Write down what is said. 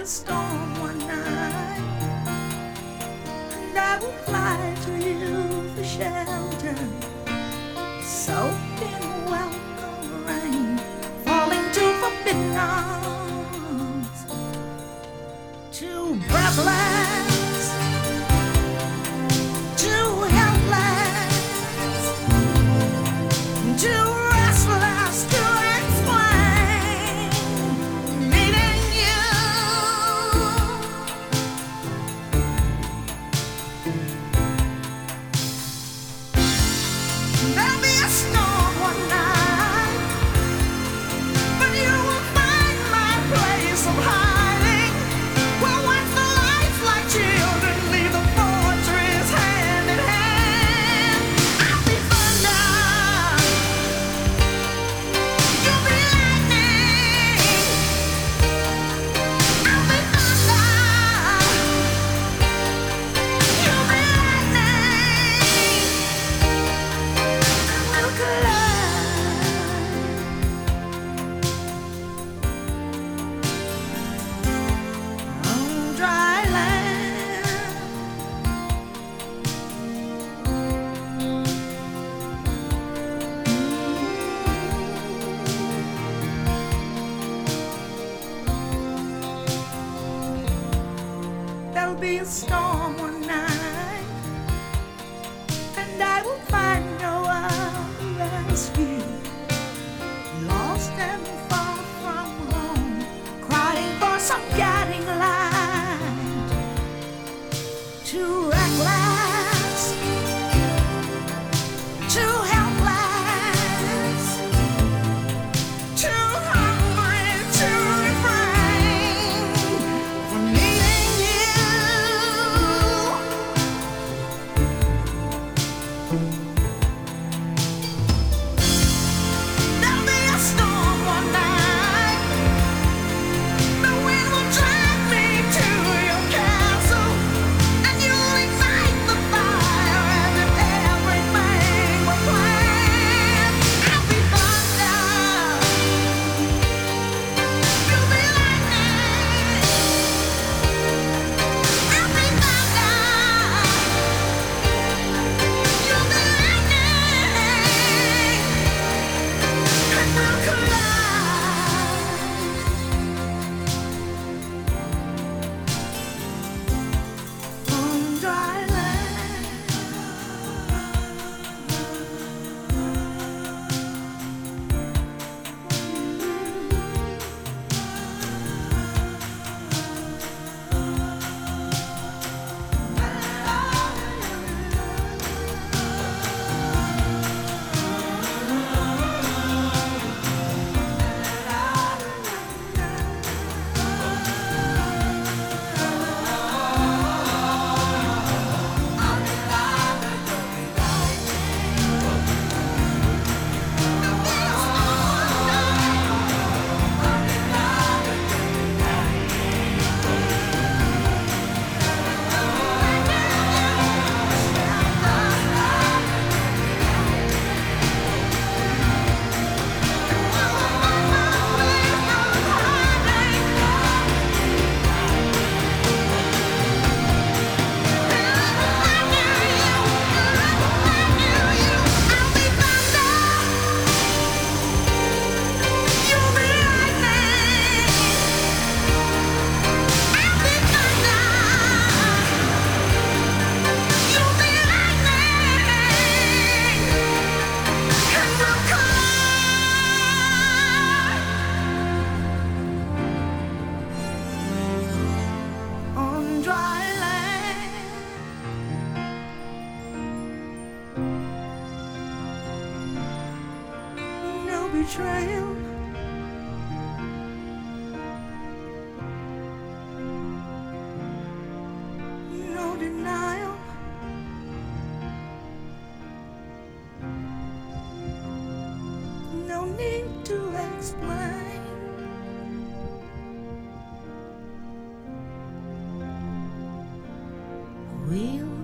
storm one night, and I will fly to you for shelter, soaked in welcome rain, falling to forbidden arms, to breathless, to helpless, to restless, to explain, needing you. There'll be a storm one night, but you will find my place of hiding. We'll watch the lights like children leave the fortress hand in hand. I'll be thunder, you'll be lightning. I'll be thunder, you'll be lightning. We'll collide on dry land. There'll be a storm one night, and I will find no other rescue. Lost and far from home, crying for some guiding light. Too reckless, too helpless, too hungry to refrain from needing you. There'll be a storm one night. The wind will drag me to your castle, and you'll ignite the fire as if everything were planned. I'll be thunder, you'll be lightning. I'll be thunder, you'll be lightning. And we'll collide on dry land. On dry land, no betrayal, no denial, no need to explain. We'll